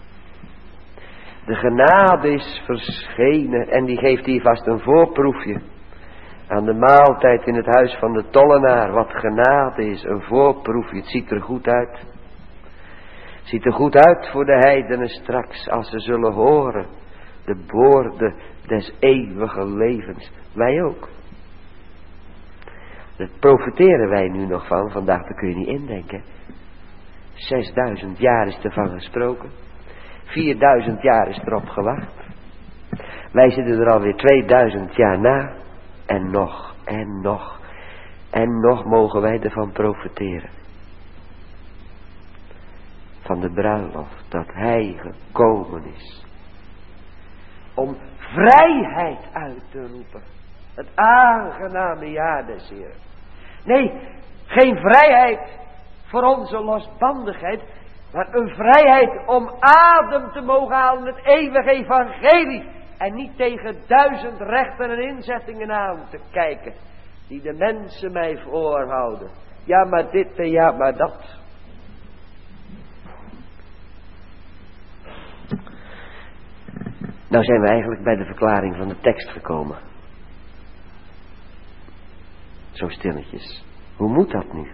De genade is verschenen en die geeft hier vast een voorproefje. Aan de maaltijd in het huis van de tollenaar. Wat genade is, een voorproefje. Het ziet er goed uit. Het ziet er goed uit voor de heidenen straks, als ze zullen horen de woorden des eeuwige levens. Wij ook. Daar profiteren wij nu nog van. Vandaag, daar kun je niet indenken. 6000 jaar is ervan gesproken. 4000 jaar is erop gewacht. Wij zitten er alweer 2000 jaar na. En nog mogen wij ervan profiteren. Van de bruiloft, dat hij gekomen is. Om vrijheid uit te roepen. Het aangename jaar des Heeren. Nee, Geen vrijheid voor onze losbandigheid, maar een vrijheid om adem te mogen halen in het eeuwige evangelie. En niet tegen 1000 rechten en inzettingen aan te kijken, die de mensen mij voorhouden. Ja, maar dit en ja, maar dat. Nou zijn we eigenlijk bij de verklaring van de tekst gekomen. Zo stilletjes. Hoe moet dat nu?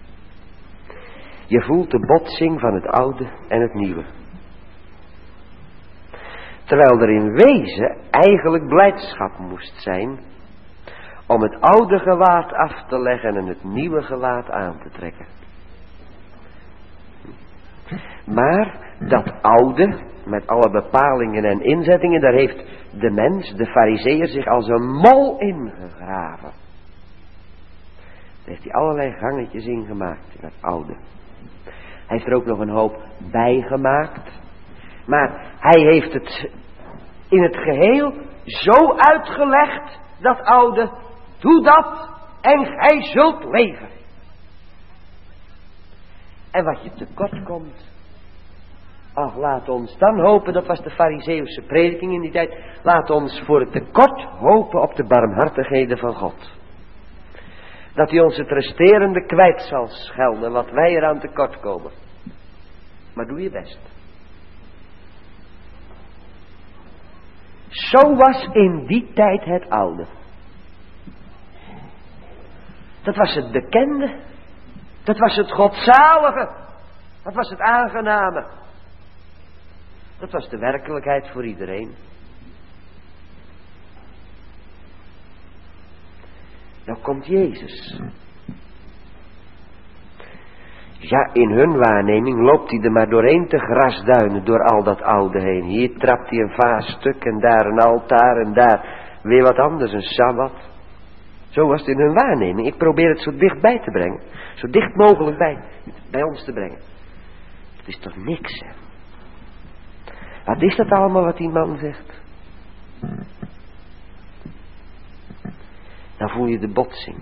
Je voelt de botsing van het oude en het nieuwe. Terwijl er in wezen eigenlijk blijdschap moest zijn om het oude gewaad af te leggen en het nieuwe gewaad aan te trekken. Maar dat oude, met alle bepalingen en inzettingen, daar heeft de mens, de farizeeër, zich als een mol ingegraven. Daar heeft hij allerlei gangetjes in gemaakt, in dat oude. Hij heeft er ook nog een hoop bij gemaakt. Maar hij heeft het in het geheel zo uitgelegd, dat oude, doe dat en gij zult leven. En wat je tekort komt, ach, laat ons dan hopen, dat was de Farizeeuwse prediking in die tijd, laat ons voor het tekort hopen op de barmhartigheden van God. Dat hij ons het resterende kwijt zal schelden, wat wij eraan tekort komen. Maar doe je best. Zo was in die tijd het oude. Dat was het bekende. Dat was het godzalige. Dat was het aangename. Dat was de werkelijkheid voor iedereen. Nou komt Jezus. Ja, in hun waarneming loopt hij er maar doorheen te grasduinen, door al dat oude heen. Hier trapt hij een vaarstuk en daar een altaar en daar weer wat anders, een sabbat. Zo was het in hun waarneming. Ik probeer het zo dichtbij te brengen. Zo dicht mogelijk bij ons te brengen. Het is toch niks, hè? Wat is dat allemaal wat die man zegt? Dan voel je de botsing.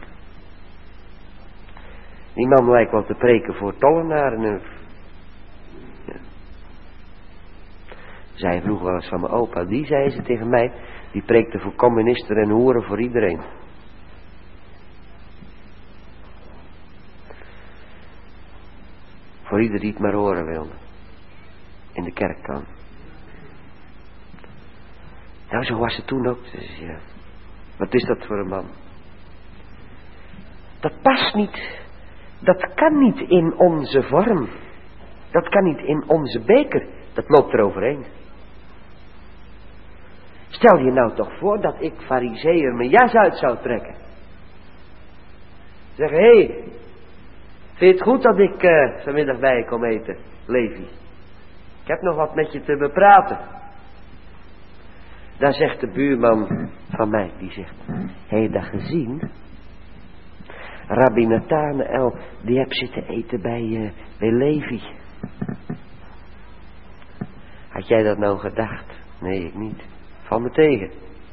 Die man lijkt wel te preken voor tollenaren. Ja. Zij vroeg wel eens van mijn opa. Die zei ze tegen mij. Die preekte voor communisten en hoeren, voor iedereen. Voor ieder die het maar horen wilde. In de kerk kan. Nou, zo was het toen ook. Dus ja. Wat is dat voor een man? Dat past niet. Dat kan niet in onze vorm. Dat kan niet in onze beker. Dat loopt er overheen. Stel je nou toch voor dat ik, farizeeër, mijn jas uit zou trekken. Zeggen, hé, vind je het goed dat ik vanmiddag bij je kom eten, Levi? Ik heb nog wat met je te bepraten. Dan zegt de buurman van mij, die zegt, heb je dat gezien? Rabbi Nathanael, die heb zitten eten bij Levi. Had jij dat nou gedacht? Nee, ik niet. Val me tegen.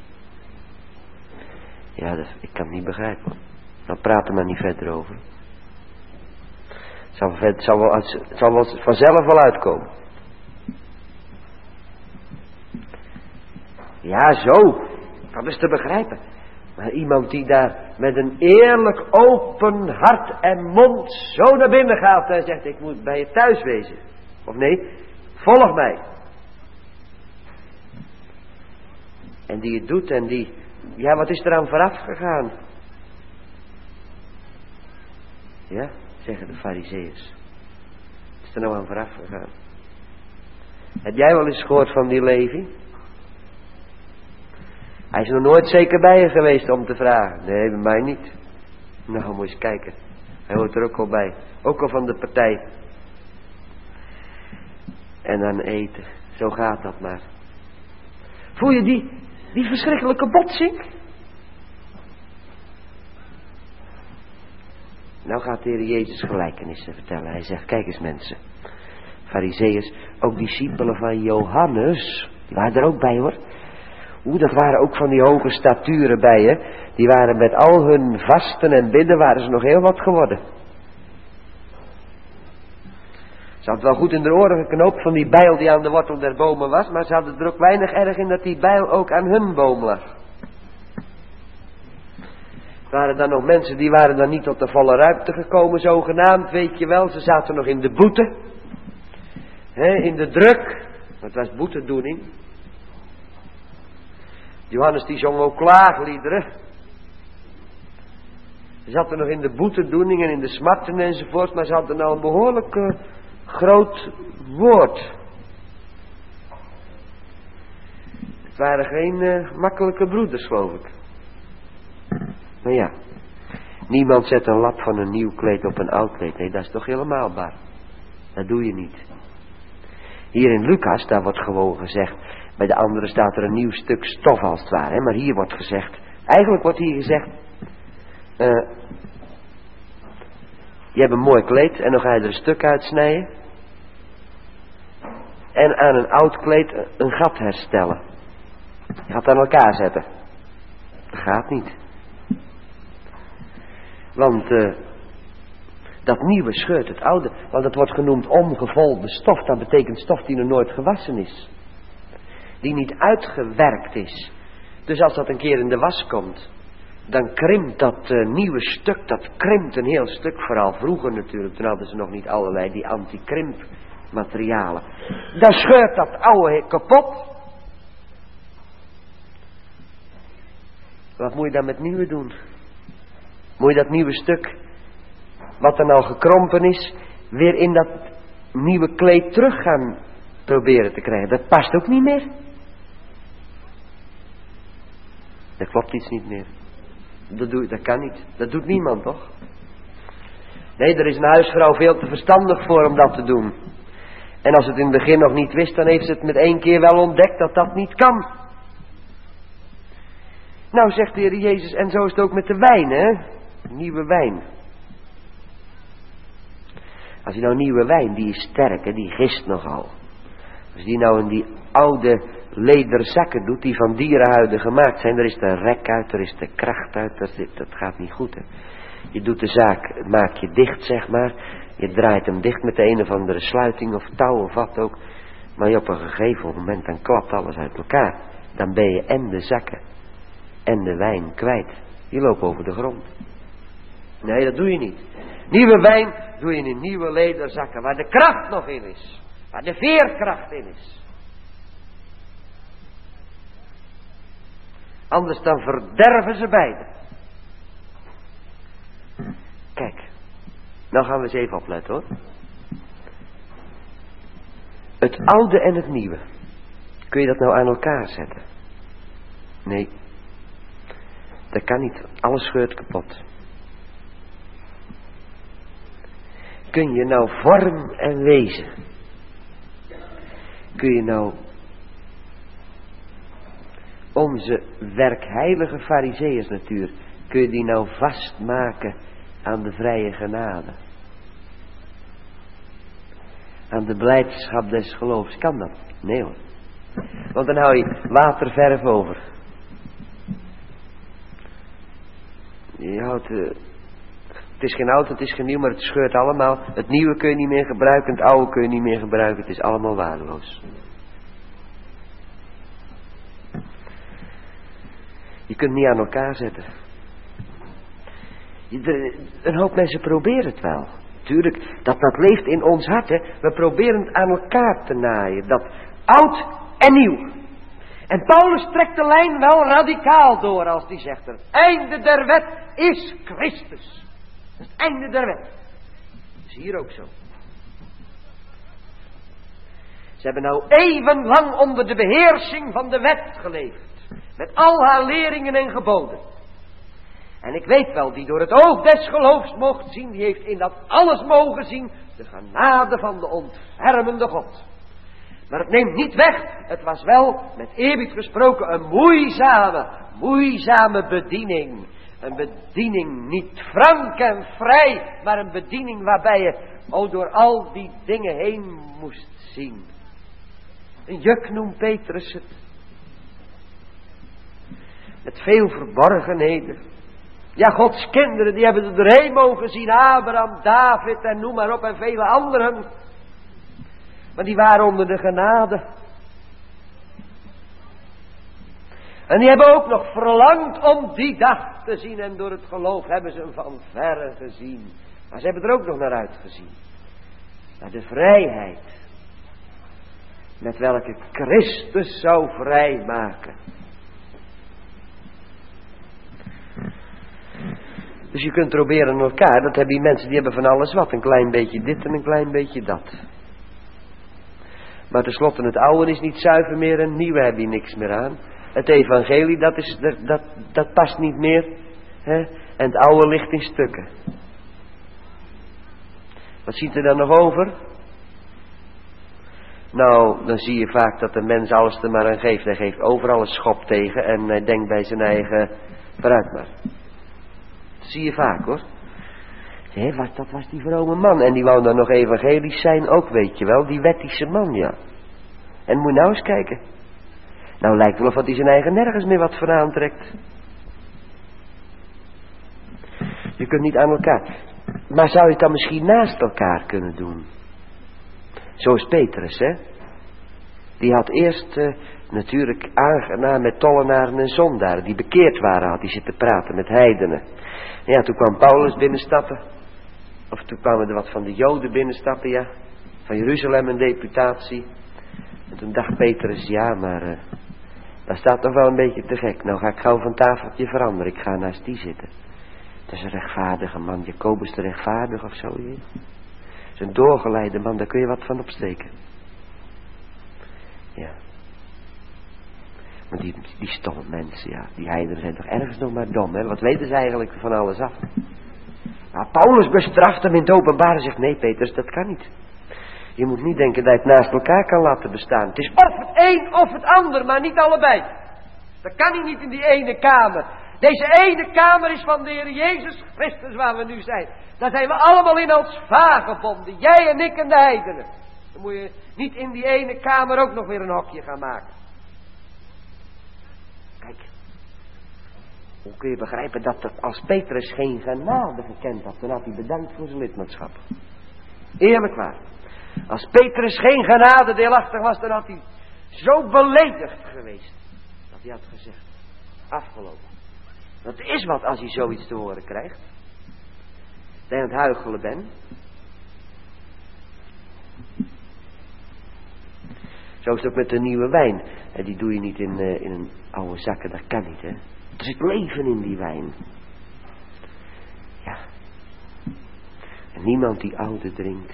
Ja, ik kan het niet begrijpen. Dan praat er maar niet verder over. Het zal wel vanzelf wel uitkomen. Ja, zo. Dat is te begrijpen. Maar iemand die daar met een eerlijk open hart en mond zo naar binnen gaat en zegt, ik moet bij je thuis wezen. Of nee, volg mij. En die het doet en die, ja, wat is er aan vooraf gegaan? Ja, zeggen de farizeeërs. Wat is er nou aan vooraf gegaan? Heb jij wel eens gehoord van die Levi? Hij is nog nooit zeker bij je geweest om te vragen. Nee, bij mij niet. Nou, moet je eens kijken. Hij hoort er ook al bij. Ook al van de partij. En dan eten. Zo gaat dat maar. Voel je die verschrikkelijke botsing? Nou gaat de Heer Jezus gelijkenissen vertellen. Hij zegt, kijk eens mensen. Farizeeërs, ook discipelen van Johannes. Die waren er ook bij hoor. Dat waren ook van die hoge staturen bij, hè. Die waren met al hun vasten en bidden, waren ze nog heel wat geworden. Ze had wel goed in de oren geknoopt van die bijl die aan de wortel der bomen was, maar ze hadden er ook weinig erg in dat die bijl ook aan hun boom lag. Er waren dan nog mensen die waren dan niet tot de volle ruimte gekomen, zogenaamd, weet je wel. Ze zaten nog in de boete, in de druk, dat was boetedoening. Johannes die zong ook klaagliederen. Ze zaten nog in de boetedoening en in de smarten enzovoort, maar ze hadden nou een behoorlijk groot woord. Het waren geen makkelijke broeders, geloof ik. Maar ja, niemand zet een lap van een nieuw kleed op een oud kleed. Nee, dat is toch helemaal bar. Dat doe je niet. Hier in Lucas, daar wordt gewoon gezegd, bij de anderen staat er een nieuw stuk stof als het ware. Hè? Maar hier wordt gezegd, eigenlijk wordt hier gezegd, je hebt een mooi kleed en dan ga je er een stuk uitsnijden. En aan een oud kleed een gat herstellen. Je gaat aan elkaar zetten. Dat gaat niet. Want dat nieuwe scheurt het oude. Want het wordt genoemd omgevolde stof. Dat betekent stof die nog nooit gewassen is. Die niet uitgewerkt is. Dus als dat een keer in de was komt, dan krimpt dat nieuwe stuk, dat krimpt een heel stuk. Vooral vroeger natuurlijk, toen hadden ze nog niet allerlei die anti-krimp materialen. Dan scheurt dat oude kapot. Wat moet je dan met nieuwe doen? Moet je dat nieuwe stuk, wat er nou gekrompen is, weer in dat nieuwe kleed terug gaan proberen te krijgen? Dat past ook niet meer. Dat klopt iets niet meer. Dat kan niet. Dat doet niemand, toch? Nee, er is een huisvrouw veel te verstandig voor om dat te doen. En als het in het begin nog niet wist, dan heeft ze het met één keer wel ontdekt dat dat niet kan. Nou, zegt de Heer Jezus, en zo is het ook met de wijn, hè? Nieuwe wijn. Als je nou nieuwe wijn, die is sterk, hè? Die gist nogal. Als die nou in die oude lederzakken doet, die van dierenhuiden gemaakt zijn, er is de rek uit, er is de kracht uit, dat gaat niet goed, hè? Je doet de zaak, maak je dicht, zeg maar. Je draait hem dicht met de een of andere sluiting of touw of wat ook. Maar op een gegeven moment, dan klapt alles uit elkaar. Dan ben je en de zakken en de wijn kwijt. Je loopt over de grond. Nee, dat doe je niet. Nieuwe wijn doe je in nieuwe lederzakken, waar de kracht nog in is. Waar de veerkracht in is. Anders dan verderven ze beide. Kijk, nou gaan we eens even opletten, hoor. Het oude en het nieuwe. Kun je dat nou aan elkaar zetten? Nee. Dat kan niet. Alles scheurt kapot. Kun je nou vorm en wezen? Kun je nou onze werkheilige farizeeërs natuur, kun je die nou vastmaken aan de vrije genade? Aan de blijdschap des geloofs? Kan dat? Nee, hoor. Want dan hou je waterverf over. Je houdt, het is geen oud, het is geen nieuw, maar het scheurt allemaal. Het nieuwe kun je niet meer gebruiken, het oude kun je niet meer gebruiken. Het is allemaal waardeloos. Je kunt het niet aan elkaar zetten. Een hoop mensen proberen het wel. Tuurlijk, dat leeft in ons hart, hè. We proberen het aan elkaar te naaien. Dat oud en nieuw. En Paulus trekt de lijn wel radicaal door als hij zegt er: einde der wet is Christus. Het einde der wet. Dat is hier ook zo. Ze hebben nou eeuwenlang onder de beheersing van de wet geleefd. Met al haar leringen en geboden. En ik weet wel, die door het oog des geloofs mocht zien, die heeft in dat alles mogen zien de genade van de ontfermende God. Maar het neemt niet weg, het was wel, met eerbied gesproken, een moeizame bediening. Een bediening niet frank en vrij, maar een bediening waarbij je door al die dingen heen moest zien. Een juk noemt Petrus het. Met veel verborgenheden. Ja, Gods kinderen, die hebben er doorheen mogen zien. Abraham, David en noem maar op en vele anderen. Maar die waren onder de genade. En die hebben ook nog verlangd om die dag te zien. En door het geloof hebben ze hem van verre gezien. Maar ze hebben er ook nog naar uitgezien. Naar de vrijheid. Met welke Christus zou vrijmaken. Dus je kunt proberen elkaar. Dat hebben die mensen die hebben van alles wat. Een klein beetje dit en een klein beetje dat. Maar tenslotte het oude is niet zuiver meer. En het nieuwe heb je niks meer aan. Het evangelie dat past niet meer. Hè? En het oude ligt in stukken. Wat ziet er dan nog over? Nou, dan zie je vaak dat de mens alles er maar aan geeft. Hij geeft overal een schop tegen en hij denkt bij zijn eigen, vooruit maar. Dat zie je vaak hoor. Dat was die vrome man. En die wou dan nog evangelisch zijn ook, weet je wel. Die wettische man, ja. En moet je nou eens kijken. Nou lijkt wel of hij zijn eigen nergens meer wat voor aantrekt. Je kunt niet aan elkaar. Maar zou je het dan misschien naast elkaar kunnen doen? Zo is Petrus, hè. Die had eerst natuurlijk aangenaam met tollenaren en zondaren. Die bekeerd waren, had hij zitten praten met heidenen. Ja, toen kwam Paulus binnenstappen. Of toen kwamen er wat van de Joden binnenstappen, ja. Van Jeruzalem een deputatie. En toen dacht Petrus, ja, maar dat staat nog wel een beetje te gek. Nou ga ik gauw van tafeltje veranderen. Ik ga naast die zitten. Dat is een rechtvaardige man. Jacobus de rechtvaardig of zo. Dat is een doorgeleide man. Daar kun je wat van opsteken. Ja. Maar die stomme mensen, ja. Die heidenen zijn toch ergens nog maar dom, hè. Wat weten ze eigenlijk van alles af? Maar Paulus bestraft hem in het openbaar en zegt, nee Petrus, dat kan niet. Je moet niet denken dat je het naast elkaar kan laten bestaan. Het is of het een of het ander, maar niet allebei. Dat kan hij niet in die ene kamer. Deze ene kamer is van de Heer Jezus Christus waar we nu zijn. Daar zijn we allemaal in als vagebonden. Jij en ik en de heidenen. Dan moet je niet in die ene kamer ook nog weer een hokje gaan maken. Kijk. Hoe kun je begrijpen dat als Petrus geen genade gekend had, dan had hij bedankt voor zijn lidmaatschap. Eerlijk waar. Als Petrus geen genade deelachtig was, dan had hij zo beledigd geweest. Dat hij had gezegd, afgelopen. Dat is wat als hij zoiets te horen krijgt. Dat je aan het huichelen bent. Zo is het ook met de nieuwe wijn. En die doe je niet in een oude zakken, dat kan niet, hè. Er zit leven in die wijn. Ja. En niemand die oude drinkt.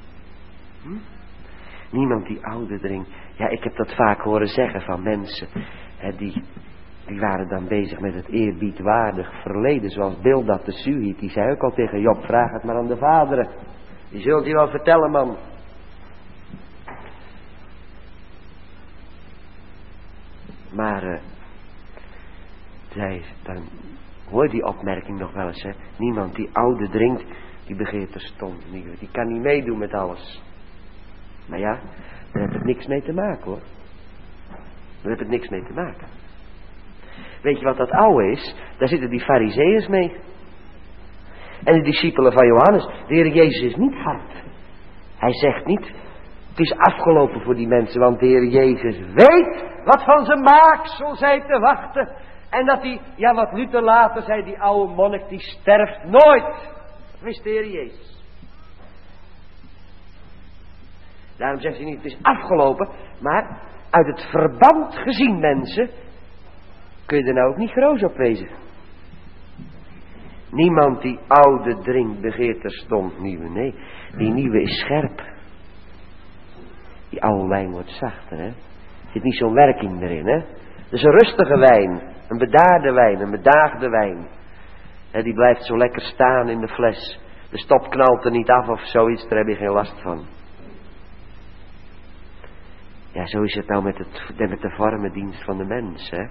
Niemand die oude drinkt. Ja, ik heb dat vaak horen zeggen van mensen. Hè, die waren dan bezig met het eerbiedwaardig verleden. Zoals Bildad de Suhiet. Die zei ook al tegen Job, vraag het maar aan de vaderen. Die zult je wel vertellen, man. Maar dan hoor die opmerking nog wel eens, hè. Niemand die oude drinkt, die begeert terstond nieuwe. Die kan niet meedoen met alles. Maar ja, daar heeft het niks mee te maken, hoor. Daar heeft het niks mee te maken. Weet je wat dat oude is? Daar zitten die farizeeërs mee. En de discipelen van Johannes. De Heer Jezus is niet hard. Hij zegt niet, het is afgelopen voor die mensen, want de Heer Jezus weet wat van zijn maaksel zij te wachten. En dat die, ja wat Luther later zei, die oude monnik die sterft nooit. Dat wist de Heer Jezus. Daarom zegt hij niet, het is afgelopen, maar uit het verband gezien, mensen, kun je er nou ook niet groot op wezen. Niemand die oude drinkt begeert terstond nieuwe. Nee, die nieuwe is scherp. Die oude wijn wordt zachter, hè. Er zit niet zo'n werking erin, hè. Het is een rustige wijn, een bedaarde wijn, een bedaagde wijn. En die blijft zo lekker staan in de fles. De stop knalt er niet af of zoiets, daar heb je geen last van. Ja, zo is het nou met de vormendienst van de mens, hè.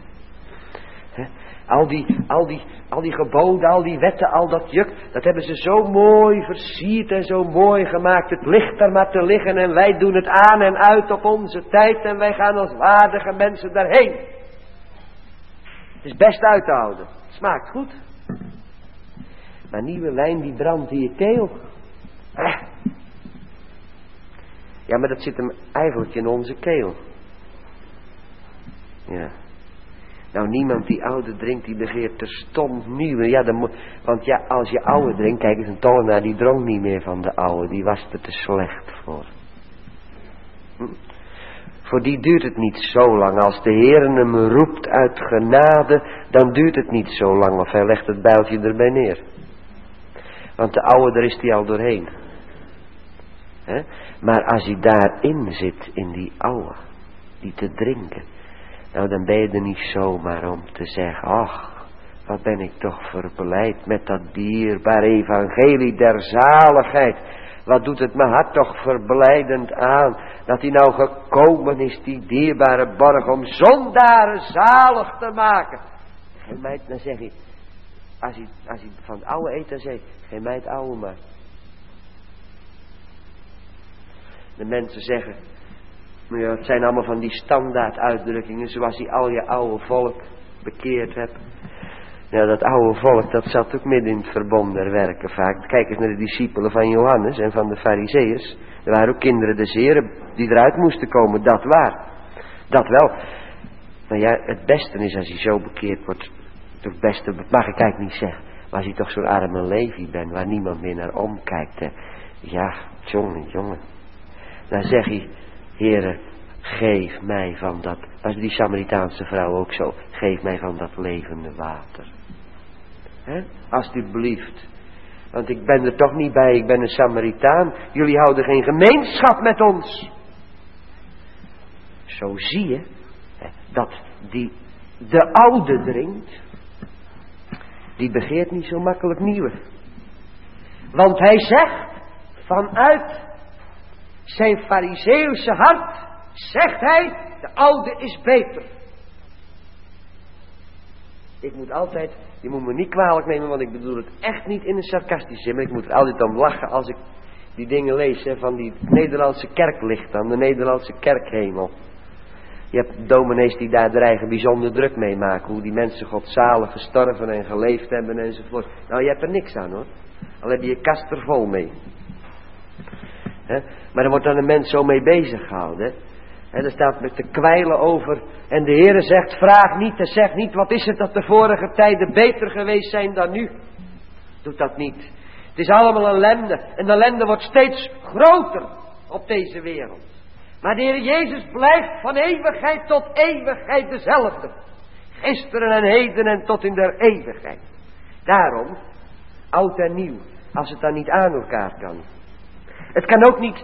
Al die geboden, al die wetten, al dat juk, dat hebben ze zo mooi versierd en zo mooi gemaakt. Het ligt er maar te liggen en wij doen het aan en uit op onze tijd en wij gaan als waardige mensen daarheen. Het is best uit te houden. Het smaakt goed. Maar nieuwe wijn die brandt in je keel. Ja, maar dat zit hem eigenlijk in onze keel. Ja. Nou, niemand die oude drinkt, die begeert terstond nieuwe. Ja, want ja, als je oude drinkt, kijk eens, een tollenaar die dronk niet meer van de oude. Die was er te slecht voor. Voor die duurt het niet zo lang. Als de Heer hem roept uit genade, dan duurt het niet zo lang. Of hij legt het bijltje erbij neer. Want de oude, daar is hij al doorheen. He? Maar als hij daarin zit, in die oude, die te drinken, nou dan ben je er niet zomaar om te zeggen, ach, wat ben ik toch verblijd met dat dierbare evangelie der zaligheid. Wat doet het mijn hart toch verblijdend aan, dat hij nou gekomen is, die dierbare borg, om zondaren zalig te maken. Geen meid, dan zeg ik, als hij van het oude eet, dan zeg ik, geen mij het oude maar. De mensen zeggen, nou ja, het zijn allemaal van die standaard uitdrukkingen, zoals die al je oude volk bekeerd hebt. Ja, dat oude volk, dat zat ook midden in het verbond der werken vaak. Kijk eens naar de discipelen van Johannes en van de Farizeeërs. Er waren ook kinderen des Heren die eruit moesten komen, dat waar. Dat wel. Maar ja, het beste is als hij zo bekeerd wordt. Het beste mag ik eigenlijk niet zeggen. Maar als hij toch zo'n arme Levi bent, waar niemand meer naar omkijkt. Hè. Ja, jongen. Dan zeg hij, Heere, geef mij van dat, dat is die Samaritaanse vrouw ook zo, geef mij van dat levende water. Hè? Alsjeblieft. Want ik ben er toch niet bij, ik ben een Samaritaan. Jullie houden geen gemeenschap met ons. Zo zie je, dat die de oude drinkt, die begeert niet zo makkelijk nieuwe. Want hij zegt, vanuit zijn Farizeeuwse hart, zegt hij, de oude is beter. Ik moet altijd, je moet me niet kwalijk nemen, want ik bedoel het echt niet in een sarcastische zin, maar ik moet er altijd om lachen als ik die dingen lees, hè, van die Nederlandse kerklicht aan de Nederlandse kerkhemel. Je hebt dominees die daar dreigen bijzonder druk mee maken, hoe die mensen godzalig gestorven en geleefd hebben enzovoort. Nou, je hebt er niks aan hoor, al heb je je kast er vol mee. He? Maar er wordt dan een mens zo mee bezig gehouden. En er staat met te kwijlen over. En de Heere zegt, vraag niet en zeg niet, wat is het dat de vorige tijden beter geweest zijn dan nu? Doet dat niet. Het is allemaal ellende. En de ellende wordt steeds groter op deze wereld. Maar de Heer Jezus blijft van eeuwigheid tot eeuwigheid dezelfde. Gisteren en heden en tot in der eeuwigheid. Daarom, oud en nieuw, als het dan niet aan elkaar kan. Het kan ook niet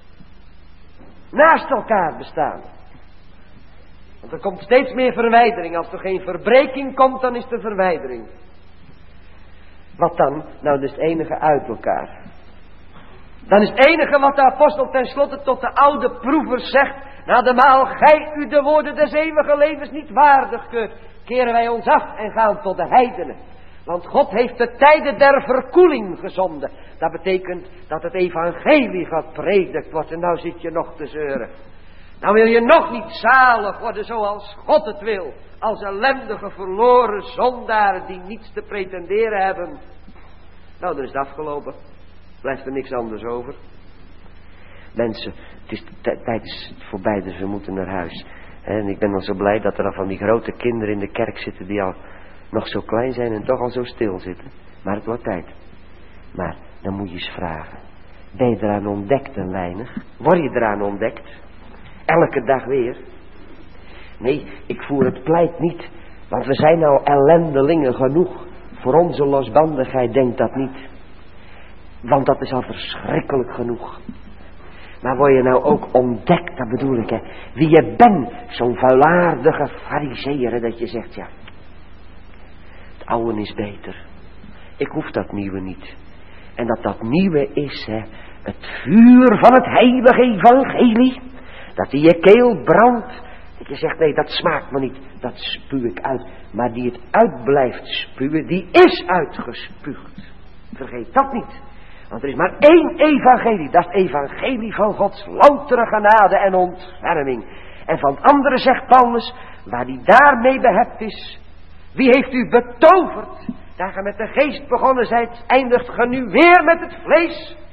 naast elkaar bestaan. Want er komt steeds meer verwijdering. Als er geen verbreking komt, dan is er verwijdering. Wat dan? Nou, dat is het enige uit elkaar. Dan is het enige wat de apostel tenslotte tot de oude proevers zegt. Na de maal gij u de woorden des eeuwige levens niet waardig keurt, keren wij ons af en gaan tot de heidenen. Want God heeft de tijden der verkoeling gezonden. Dat betekent dat het evangelie gepredikt wordt. En nou zit je nog te zeuren. Nou wil je nog niet zalig worden zoals God het wil. Als ellendige verloren zondaren die niets te pretenderen hebben. Nou, dan is het afgelopen. Blijft er niks anders over. Mensen, het is tijd is voorbij, dus we moeten naar huis. En ik ben dan zo blij dat er al van die grote kinderen in de kerk zitten die al nog zo klein zijn en toch al zo stil zitten. Maar het wordt tijd. Maar dan moet je eens vragen. Ben je eraan ontdekt een weinig? Word je eraan ontdekt? Elke dag weer? Nee, ik voer het pleit niet. Want we zijn nou ellendelingen genoeg. Voor onze losbandigheid, denk dat niet. Want dat is al verschrikkelijk genoeg. Maar word je nou ook ontdekt, dat bedoel ik, hè. Wie je bent, zo'n vuilaardige farizeeër, dat je zegt, ja, het oude is beter. Ik hoef dat nieuwe niet. En dat nieuwe is, hè, het vuur van het heilige evangelie. Dat die je keel brandt. Dat je zegt, nee, dat smaakt me niet. Dat spuw ik uit. Maar die het uit blijft spuwen, die is uitgespuugd. Vergeet dat niet. Want er is maar één evangelie. Dat is het evangelie van Gods loutere genade en ontferming. En van het andere zegt Paulus, waar die daarmee behept is. Wie heeft u betoverd? Daar ge met de geest begonnen zijt, eindigt ge nu weer met het vlees.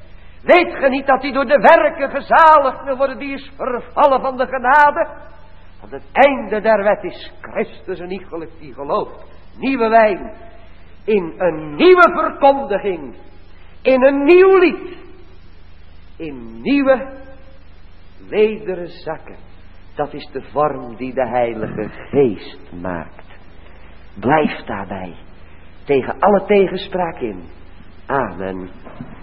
Weet ge niet dat hij door de werken gezaligd wil worden, die is vervallen van de genade? Want het einde der wet is Christus en iegelijk die gelooft. Nieuwe wijn, in een nieuwe verkondiging, in een nieuw lied, in nieuwe lederen zakken. Dat is de vorm die de Heilige Geest maakt. Blijf daarbij, tegen alle tegenspraak in. Amen.